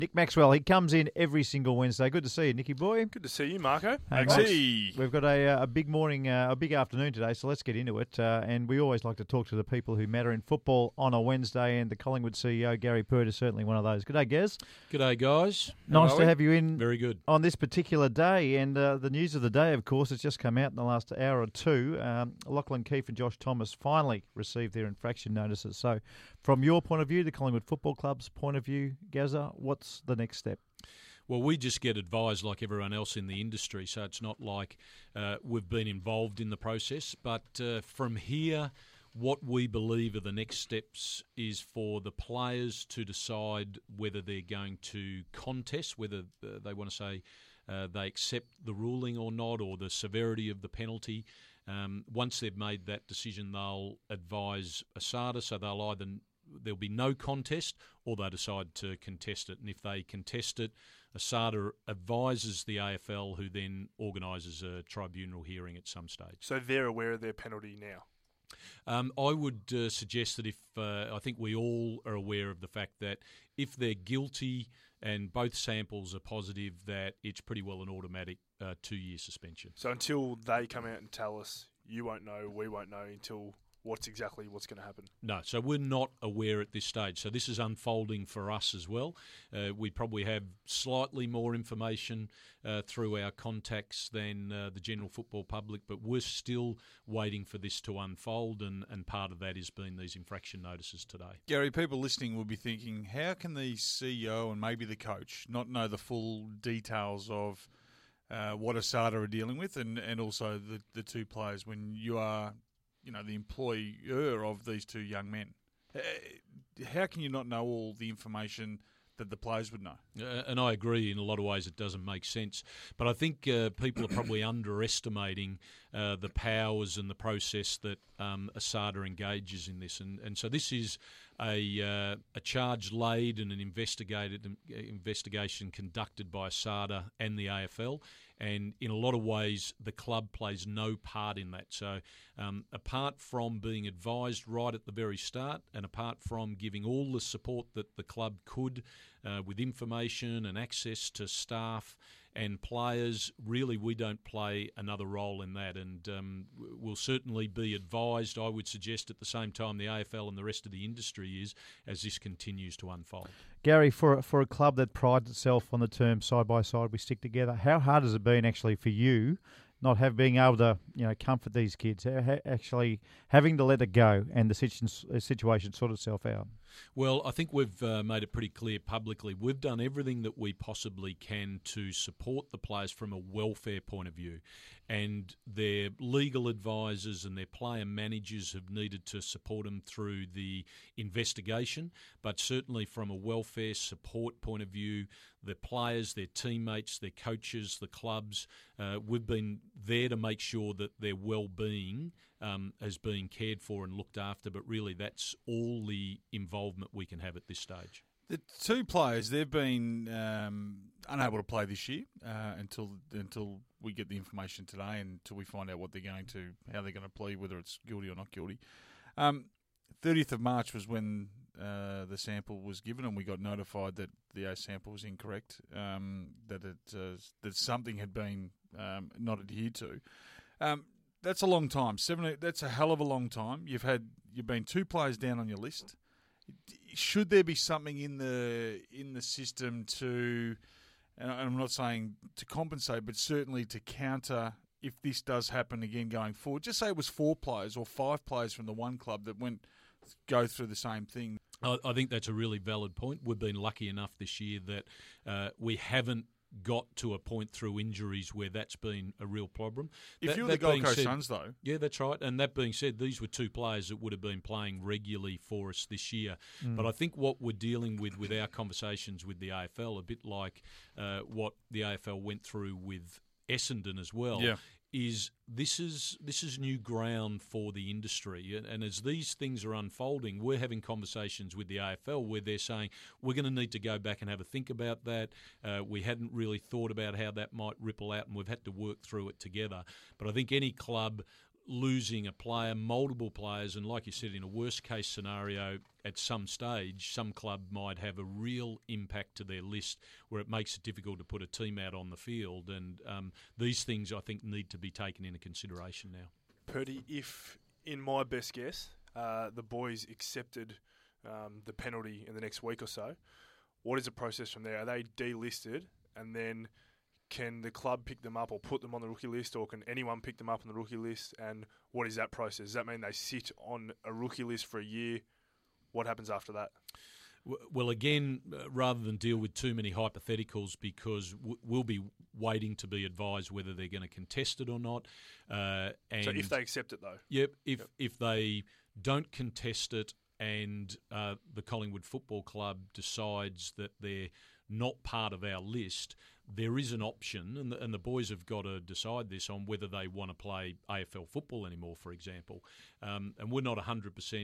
Nick Maxwell, he comes in every single Wednesday. Good to see you, Nicky boy. Good to see you, Marco. Hey, Maxie. We've got a big morning, a big afternoon today, so let's get into it. And we always like to talk to the people who matter in football on a Wednesday, and the Collingwood CEO, Gary Pert, is certainly one of those. G'day, Gaz. G'day, guys. Nice to have you in. Very good. On this particular day, and the news of the day, of course, has just come out in the last hour or two. Lachlan Keefe and Josh Thomas finally received their infraction notices. So, from your point of view, the Collingwood Football Club's point of view, Gazza, what's the next step? Well, we just get advised like everyone else in the industry, so it's not like we've been involved in the process. But from here, what we believe are the next steps is for the players to decide whether they're going to contest, whether they want to say they accept the ruling or not, or the severity of the penalty. Once they've made that decision, they'll advise ASADA, so there'll be no contest, or they decide to contest it. And if they contest it, ASADA advises the AFL, who then organises a tribunal hearing at some stage. So they're aware of their penalty now? I would suggest that I think we all are aware of the fact that if they're guilty and both samples are positive, that it's pretty well an automatic 2-year suspension. So until they come out and tell us, you won't know, we won't know until what's going to happen? No, so we're not aware at this stage. So this is unfolding for us as well. We probably have slightly more information through our contacts than the general football public, but we're still waiting for this to unfold, and part of that has been these infraction notices today. Gary, people listening will be thinking, how can the CEO and maybe the coach not know the full details of what ASADA are dealing with, and also the two players when you are the employer of these two young men? How can you not know all the information that the players would know? And I agree, in a lot of ways it doesn't make sense. But I think people are probably underestimating the powers and the process that ASADA engages in this. And so this is a charge laid and an investigation conducted by ASADA and the AFL. And in a lot of ways, the club plays no part in that. So apart from being advised right at the very start, and apart from giving all the support that the club could with information and access to staff and players, really we don't play another role in that. And we'll certainly be advised, I would suggest, at the same time the AFL and the rest of the industry is, as this continues to unfold. Gary, for a club that prides itself on the term side by side we stick together, how hard has it been actually for you not being able to comfort these kids, actually having to let it go and the situation sort itself out? Well, I think we've made it pretty clear publicly. We've done everything that we possibly can to support the players from a welfare point of view. And their legal advisors and their player managers have needed to support them through the investigation. But certainly from a welfare support point of view, the players, their teammates, their coaches, the clubs, we've been there to make sure that their well-being is being cared for and looked after, but really that's all the involvement we can have at this stage. The two players, they've been unable to play this year until we get the information today, and until we find out how they're going to plead, whether it's guilty or not guilty. 30th of March was when the sample was given, and we got notified that the sample was incorrect, that something had been not adhered to. That's a long time. That's a hell of a long time. You've been two players down on your list. Should there be something in the system to, and I'm not saying to compensate, but certainly to counter if this does happen again going forward? Just say it was 4 players or 5 players from the one club that go through the same thing. I think that's a really valid point. We've been lucky enough this year that we haven't got to a point through injuries where that's been a real problem. If you were the Gold Coast Suns, though. Yeah, that's right. And that being said, these were 2 players that would have been playing regularly for us this year. But I think what we're dealing with our conversations with the AFL, a bit like what the AFL went through with Essendon as well, is this is new ground for the industry. And as these things are unfolding, we're having conversations with the AFL where they're saying, we're going to need to go back and have a think about that. We hadn't really thought about how that might ripple out, and we've had to work through it together. But I think any club losing a player, multiple players, and like you said, in a worst-case scenario, at some stage, some club might have a real impact to their list where it makes it difficult to put a team out on the field. And these things, I think, need to be taken into consideration now. Purdy, if, in my best guess, the boys accepted the penalty in the next week or so, what is the process from there? Are they delisted, and then can the club pick them up or put them on the rookie list, or can anyone pick them up on the rookie list? And what is that process? Does that mean they sit on a rookie list for a year? What happens after that? Well, again, rather than deal with too many hypotheticals, because we'll be waiting to be advised whether they're going to contest it or not. And so if they accept it, though? Yep. If they don't contest it and the Collingwood Football Club decides that they're not part of our list, there is an option, and the boys have got to decide this, on whether they want to play AFL football anymore, for example. And we're not 100%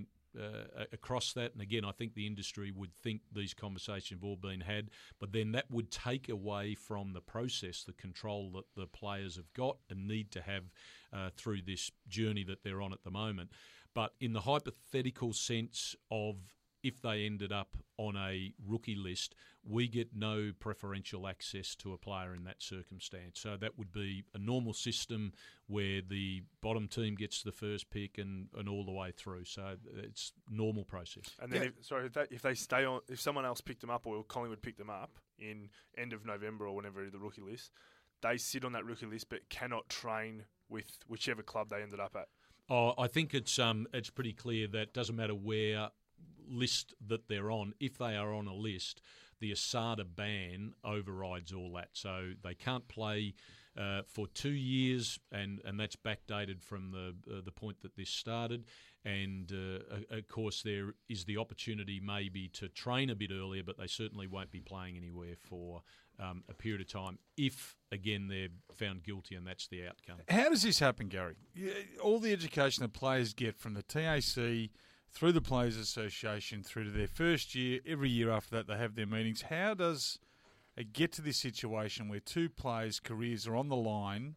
across that. And again, I think the industry would think these conversations have all been had, but then that would take away from the process the control that the players have got and need to have through this journey that they're on at the moment. But in the hypothetical sense of if they ended up on a rookie list, we get no preferential access to a player in that circumstance. So that would be a normal system where the bottom team gets the first pick and all the way through. So it's normal process. And then, if they stay on, if someone else picked them up or Collingwood picked them up in end of November or whenever the rookie list, they sit on that rookie list but cannot train with whichever club they ended up at. Oh, I think it's pretty clear that it doesn't matter where list that they're on. If they are on a list, the ASADA ban overrides all that. So they can't play for 2 years, and that's backdated from the point that this started. And, of course, there is the opportunity maybe to train a bit earlier, but they certainly won't be playing anywhere for a period of time if, again, they're found guilty and that's the outcome. How does this happen, Gary? All the education that players get from the TAC through the Players Association, through to their first year, every year after that they have their meetings. How does it get to this situation where two players' careers are on the line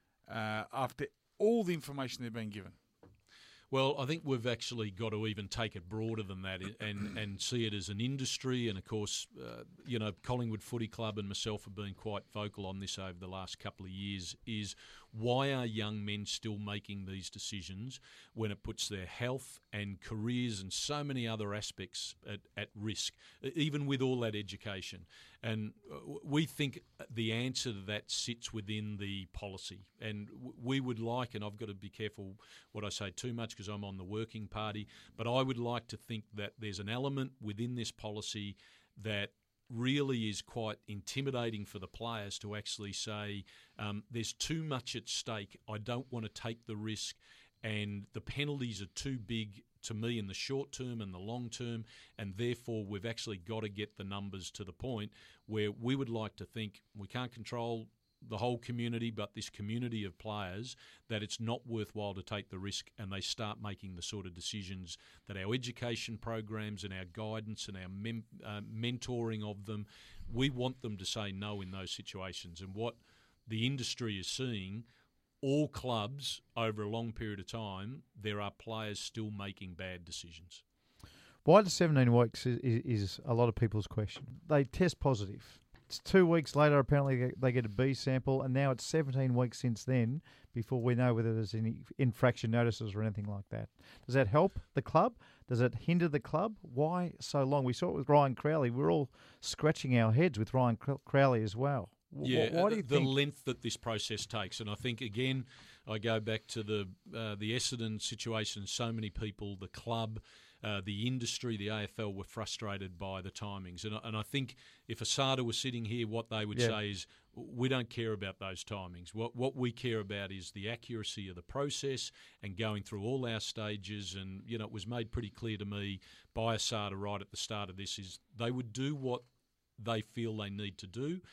after all the information they've been given? Well, I think we've actually got to even take it broader than that and see it as an industry. And, of course, Collingwood Footy Club and myself have been quite vocal on this over the last couple of years, is why are young men still making these decisions when it puts their health and careers and so many other aspects at risk, even with all that education? And we think the answer to that sits within the policy. And we would like, and I've got to be careful what I say too much because I'm on the working party, but I would like to think that there's an element within this policy that really is quite intimidating for the players to actually say, there's too much at stake, I don't want to take the risk, and the penalties are too big to me in the short term and the long term, and therefore we've actually got to get the numbers to the point where we would like to think we can't control the whole community, but this community of players, that it's not worthwhile to take the risk, and they start making the sort of decisions that our education programs and our guidance and our mentoring of them, we want them to say no in those situations. And what the industry is seeing, all clubs over a long period of time, there are players still making bad decisions. Why does 17 weeks is a lot of people's question. They test positive. It's 2 weeks later, apparently they get a B sample, and now it's 17 weeks since then before we know whether there's any infraction notices or anything like that. Does that help the club? Does it hinder the club? Why so long? We saw it with Ryan Crowley. We're all scratching our heads with Ryan Crowley as well. Yeah, why do you the think? length that this process takes, and I think again, I go back to the Essendon situation. So many people, the club, the industry, the AFL were frustrated by the timings, and I think if ASADA was sitting here, what they would say is, we don't care about those timings. What we care about is the accuracy of the process and going through all our stages. And it was made pretty clear to me by ASADA right at the start of this is they would do what they feel they need to do.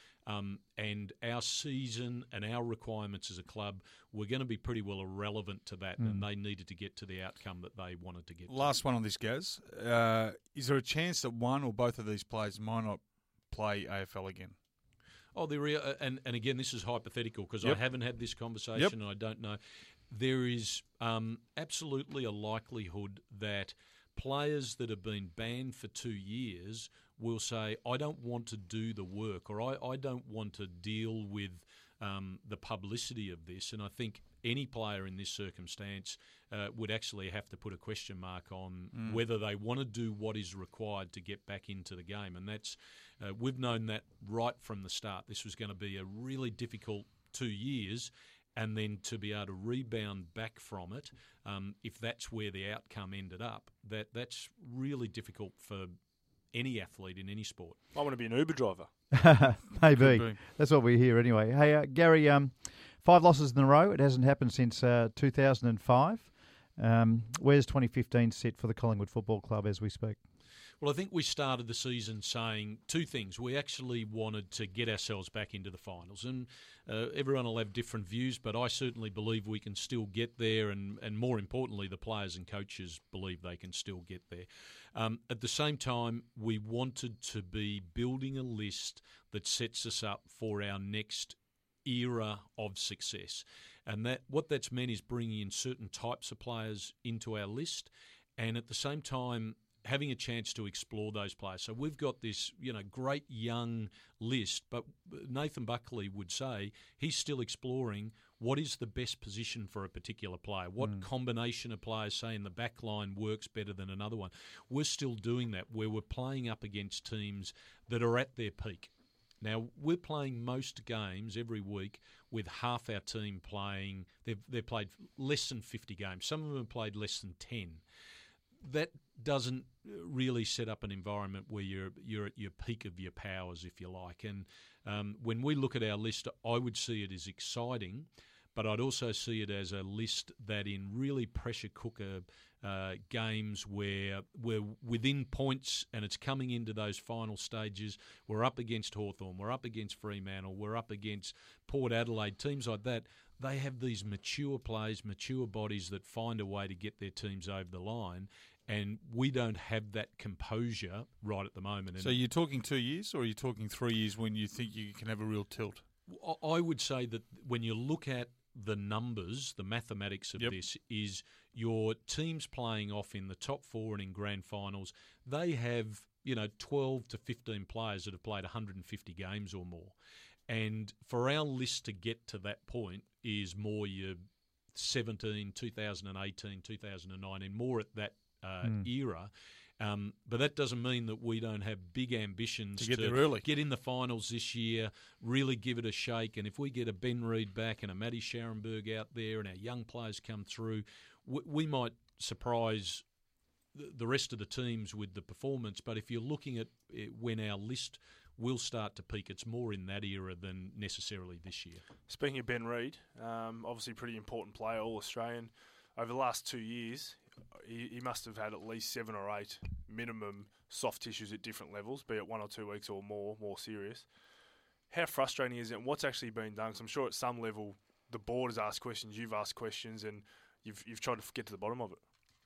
And our season and our requirements as a club were going to be pretty well irrelevant to that, and they needed to get to the outcome that they wanted to get to. Last one on this, Gaz. Is there a chance that one or both of these players might not play AFL again? Oh, and again, this is hypothetical because Yep. I haven't had this conversation Yep. and I don't know. There is absolutely a likelihood that players that have been banned for 2 years will say, I don't want to do the work, or I don't want to deal with the publicity of this. And I think any player in this circumstance would actually have to put a question mark on whether they want to do what is required to get back into the game. And that's we've known that right from the start. This was going to be a really difficult 2 years, and then to be able to rebound back from it, if that's where the outcome ended up, that's really difficult for any athlete in any sport. I want to be an Uber driver. Maybe. Could be. That's what we hear anyway. Hey, Gary, 5 losses in a row. It hasn't happened since 2005. Where's 2015 set for the Collingwood Football Club as we speak? Well, I think we started the season saying two things. We actually wanted to get ourselves back into the finals, and everyone will have different views, but I certainly believe we can still get there, and more importantly, the players and coaches believe they can still get there. At the same time, we wanted to be building a list that sets us up for our next era of success. And what that's meant is bringing in certain types of players into our list, and at the same time having a chance to explore those players. So we've got this, great young list, but Nathan Buckley would say he's still exploring what is the best position for a particular player, what combination of players, say, in the back line works better than another one. We're still doing that, where we're playing up against teams that are at their peak. Now, we're playing most games every week with half our team playing. They've played less than 50 games. Some of them have played less than 10. That doesn't really set up an environment where you're at your peak of your powers, if you like. And when we look at our list, I would see it as exciting, but I'd also see it as a list that in really pressure cooker games where we're within points and it's coming into those final stages, we're up against Hawthorn, we're up against Fremantle, we're up against Port Adelaide, teams like that. They have these mature players, mature bodies that find a way to get their teams over the line, and we don't have that composure right at the moment. And So you're talking 2 years, or are you talking 3 years when you think you can have a real tilt? I would say that when you look at the numbers, the mathematics of this is your teams playing off in the top four and in grand finals, they have 12 to 15 players that have played 150 games or more. And for our list to get to that point is more your 2018, 2019, more at that era. But that doesn't mean that we don't have big ambitions to get there early, get in the finals this year, really give it a shake. And if we get a Ben Reid back and a Matty Scharenberg out there and our young players come through, we might surprise the rest of the teams with the performance. But if you're looking at when our list will start to peak, it's more in that era than necessarily this year. Speaking of Ben Reid, obviously pretty important player, All-Australian. Over the last 2 years, he must have had at least 7 or 8 minimum soft tissues at different levels, be it 1 or 2 weeks or more serious. How frustrating is it, and what's actually been done? Because I'm sure at some level the board has asked questions, you've asked questions, and you've tried to get to the bottom of it.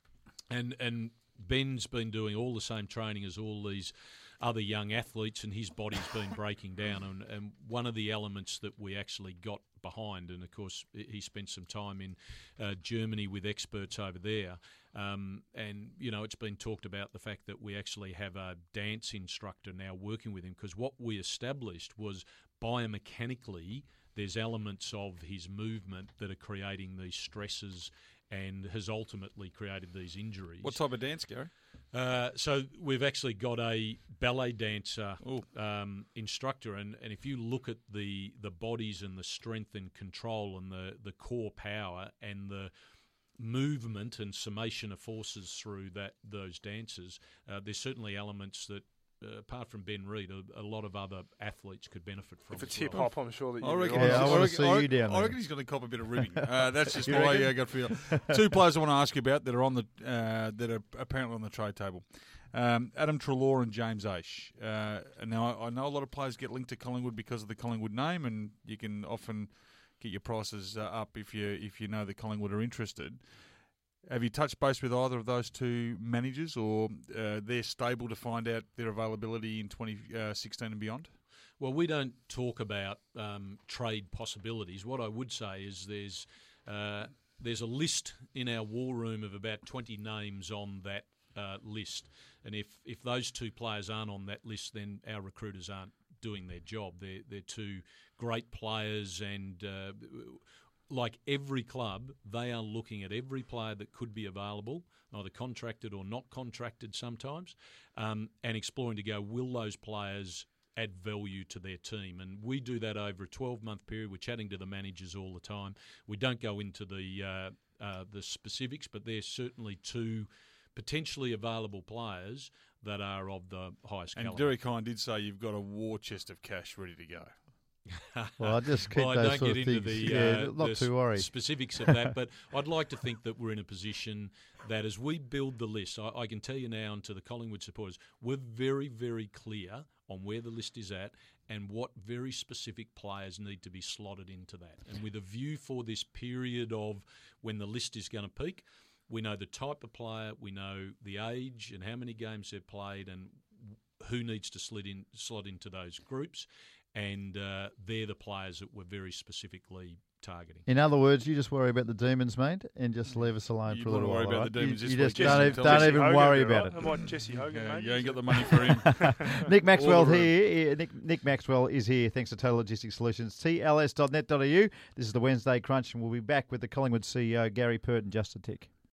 And Ben's been doing all the same training as all these other young athletes, and his body's been breaking down. And one of the elements that we actually got behind, and of course he spent some time in Germany with experts over there, and it's been talked about the fact that we actually have a dance instructor now working with him, because what we established was biomechanically there's elements of his movement that are creating these stresses and has ultimately created these injuries. What type of dance, Gary? So we've actually got a ballet dancer instructor, and if you look at the bodies and the strength and control and the core power and the movement and summation of forces through those dances, there's certainly elements that, apart from Ben Reid, a lot of other athletes could benefit from. If it's as well. hip-hop, I'm sure that I you reckon, I want to see you down there. I reckon he's going to cop a bit of ribbing. That's just the way I got feel. 2 players I want to ask you about that are on the that are apparently on the trade table. Adam Treloar and James Aish. Now, I know a lot of players get linked to Collingwood because of the Collingwood name, and you can often get your prices up if you know that Collingwood are interested. Have you touched base with either of those 2 managers, or they're stable to find out their availability in 2016 and beyond? Well, we don't talk about trade possibilities. What I would say is there's a list in our war room of about 20 names on that list, and if those two players aren't on that list, then our recruiters aren't doing their job. They're two great players, and like every club, they are looking at every player that could be available, either contracted or not contracted sometimes, and exploring to go, will those players add value to their team? And we do that over a 12-month period. We're chatting to the managers all the time. We don't go into the specifics, but there's certainly two potentially available players that are of the highest calibre. And Derek Hine did say you've got a war chest of cash ready to go. Well, I just keep I those don't sort get of into things. Not too worried. Specifics of that, but I'd like to think that we're in a position that as we build the list, I can tell you now, and to the Collingwood supporters, we're very, very clear on where the list is at and what very specific players need to be slotted into that. And with a view for this period of when the list is going to peak, we know the type of player, we know the age and how many games they've played and who needs to slot into those groups. And they're the players that we're very specifically targeting. In other words, you just worry about the Demons, mate, and just leave us alone for a little while. You worry about the Demons You this just week. don't even Hogan, worry right? about it. I might Jesse Hogan, mate. You ain't got the money for him. Nick Maxwell All the room. here. Nick Maxwell is here. Thanks to Total Logistics Solutions. TLS.net.au. This is the Wednesday Crunch, and we'll be back with the Collingwood CEO, Gary Pert, in just a tick.